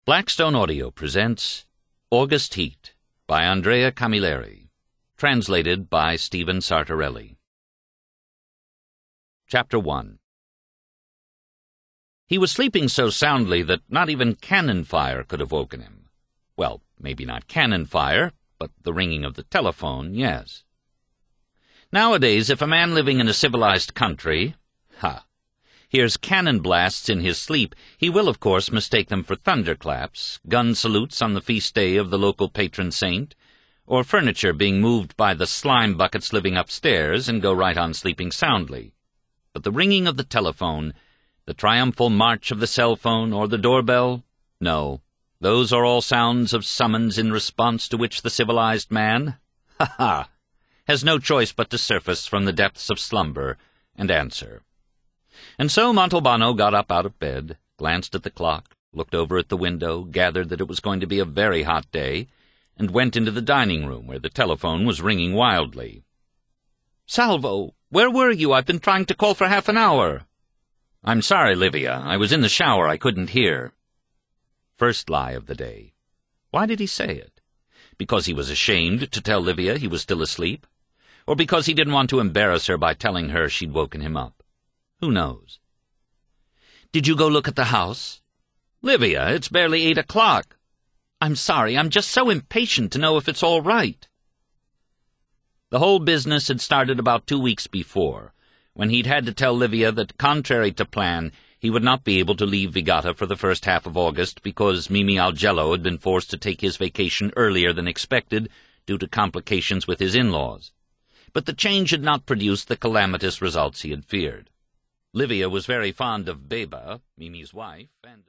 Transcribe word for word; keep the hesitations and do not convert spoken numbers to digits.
Blackstone Audio presents August Heat by Andrea Camilleri, translated by Stephen Sartorelli. Chapter one. He was sleeping so soundly that not even cannon fire could have woken him. Well, maybe not cannon fire, but the ringing of the telephone, yes. Nowadays, if a man living in a civilized country, ha, hears cannon blasts in his sleep, he will, of course, mistake them for thunderclaps, gun salutes on the feast day of the local patron saint, or furniture being moved by the slime buckets living upstairs, and go right on sleeping soundly. But the ringing of the telephone, the triumphal march of the cell phone, or the doorbell, no, those are all sounds of summons in response to which the civilized man, ha ha, has no choice but to surface from the depths of slumber and answer. And so Montalbano got up out of bed, glanced at the clock, looked over at the window, gathered that it was going to be a very hot day, and went into the dining room where the telephone was ringing wildly. "Salvo, where were you? I've been trying to call for half an hour." "I'm sorry, Livia. I was in the shower. I couldn't hear." First lie of the day. Why did he say it? Because he was ashamed to tell Livia he was still asleep? Or because he didn't want to embarrass her by telling her she'd woken him up? Who knows? "Did you go look at the house?" "Livia, it's barely eight o'clock." "I'm sorry, I'm just so impatient to know if it's all right." The whole business had started about two weeks before, when he'd had to tell Livia that, contrary to plan, he would not be able to leave Vigata for the first half of August because Mimi Algello had been forced to take his vacation earlier than expected due to complications with his in-laws. But the change had not produced the calamitous results he had feared. Livia was very fond of Beba, Mimi's wife, and